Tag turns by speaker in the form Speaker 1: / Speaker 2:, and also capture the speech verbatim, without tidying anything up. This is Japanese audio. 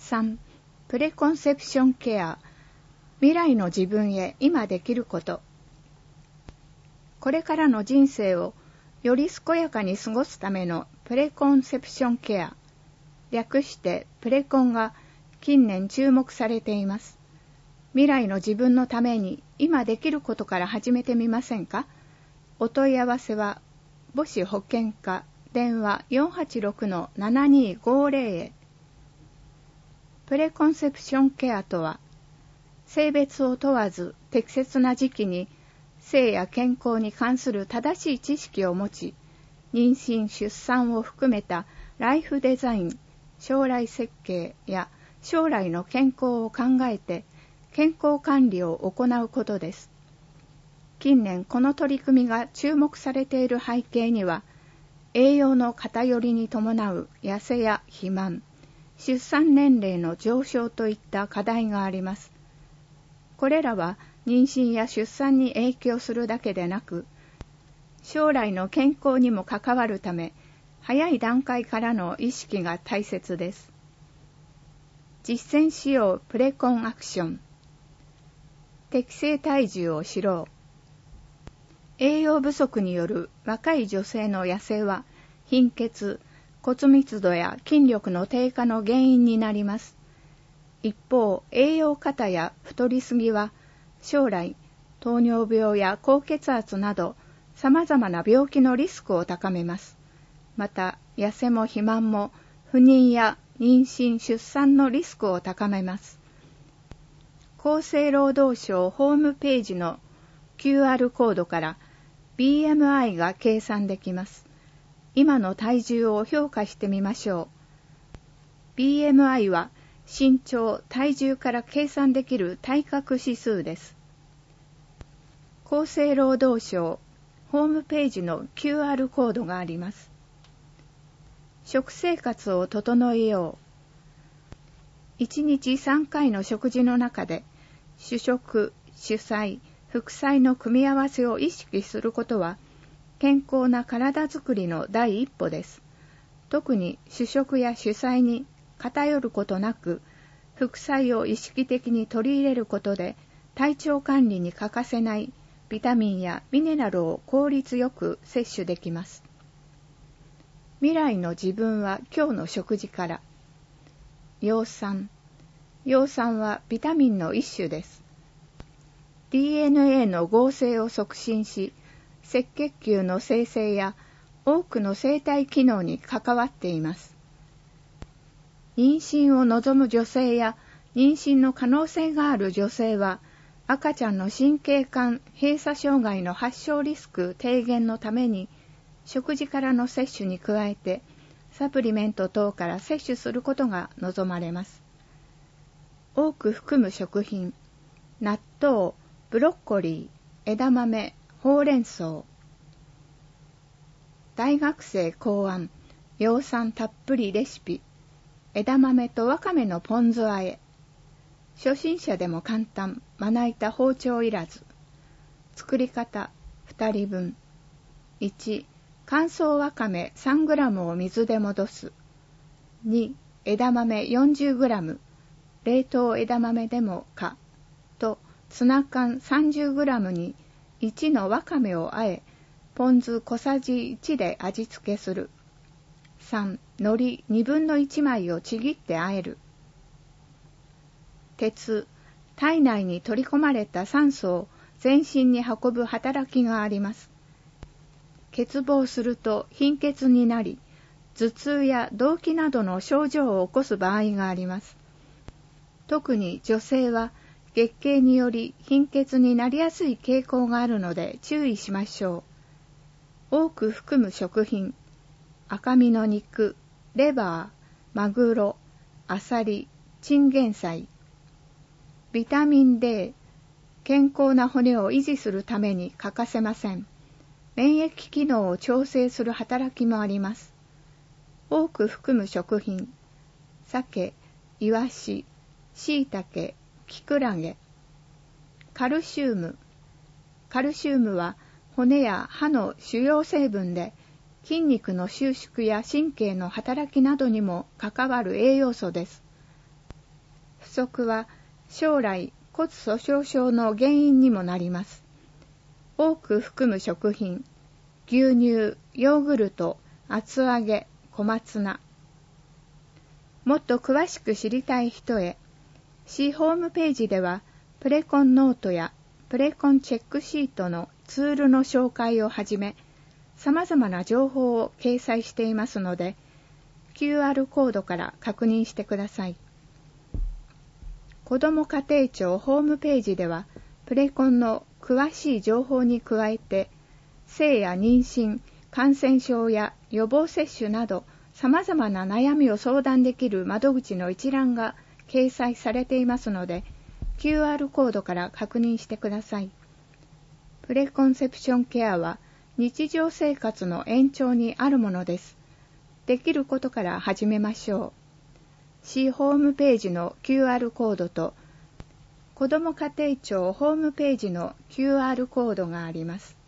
Speaker 1: さん、プレコンセプションケア、未来の自分へ今できること。これからの人生をより健やかに過ごすためのプレコンセプションケア、略してプレコンが近年注目されています。未来の自分のために今できることから始めてみませんか？お問い合わせは母子保健課電話 よんはちろくのななにーごーぜろ へ。プレコンセプションケアとは、性別を問わず適切な時期に性や健康に関する正しい知識を持ち、妊娠・出産を含めたライフデザイン、将来設計や将来の健康を考えて健康管理を行うことです。近年この取り組みが注目されている背景には、栄養の偏りに伴う痩せや肥満、出産年齢の上昇といった課題があります。これらは妊娠や出産に影響するだけでなく、将来の健康にも関わるため、早い段階からの意識が大切です。実践しようプレコンアクション。適正体重を知ろう。栄養不足による若い女性の痩せは、貧血、骨密度や筋力の低下の原因になります。一方、栄養過多や太りすぎは、将来、糖尿病や高血圧など、様々な病気のリスクを高めます。また、痩せも肥満も、不妊や妊娠・出産のリスクを高めます。厚生労働省ホームページの キューアール コードから、ビーエムアイ が計算できます。今の体重を評価してみましょう。ビーエムアイ は身長・体重から計算できる体格指数です。厚生労働省ホームページの キューアール コードがあります。食生活を整えよう。いちにちさんかいの食事の中で主食、主菜、副菜の組み合わせを意識することは、健康な体づくりの第一歩です。特に主食や主菜に偏ることなく、副菜を意識的に取り入れることで、体調管理に欠かせないビタミンやミネラルを効率よく摂取できます。未来の自分は今日の食事から。葉酸。葉酸はビタミンの一種です。ディーエヌエー の合成を促進し、赤血球の生成や多くの生体機能に関わっています。妊娠を望む女性や妊娠の可能性がある女性は、赤ちゃんの神経管閉鎖障害の発症リスク低減のために、食事からの摂取に加えて、サプリメント等から摂取することが望まれます。多く含む食品、納豆、ブロッコリー、枝豆、ほうれん草。大学生考案、葉酸たっぷりレシピ、枝豆とわかめのポン酢和え。初心者でも簡単、まな板包丁いらず。作り方、ふたりぶん。いち、乾燥わかめ さんグラム を水で戻す。に、枝豆 よんじゅうグラム、冷凍枝豆でもか。と、ツナ缶 さんじゅうグラム にいちのわかめを和え、ポン酢小さじいちで味付けする。さん、海苔にぶんのいちまいをちぎって和える。鉄、体内に取り込まれた酸素を全身に運ぶ働きがあります。欠乏すると貧血になり、頭痛や動悸などの症状を起こす場合があります。特に女性は月経により貧血になりやすい傾向があるので注意しましょう。多く含む食品、赤身の肉、レバー、マグロ、アサリ、チンゲン菜。ビタミン D、健康な骨を維持するために欠かせません。免疫機能を調整する働きもあります。多く含む食品、鮭、イワシ、シイタケ、キクラゲ。カルシウム。カルシウムは骨や歯の主要成分で、筋肉の収縮や神経の働きなどにも関わる栄養素です。 不足は将来骨粗鬆症の原因にもなります。多く含む食品、牛乳、ヨーグルト、厚揚げ、小松菜。もっと詳しく知りたい人へ、市ホームページではプレコンノートやプレコンチェックシートのツールの紹介をはじめ、様々な情報を掲載していますので、キューアール コードから確認してください。子ども家庭庁ホームページでは、プレコンの詳しい情報に加えて、性や妊娠、感染症や予防接種など、様々な悩みを相談できる窓口の一覧が掲載されていますので、キューアール コードから確認してください。プレコンセプションケアは日常生活の延長にあるものです。できることから始めましょう。市ホームページの キューアール コードと子ども家庭庁ホームページの キューアール コードがあります。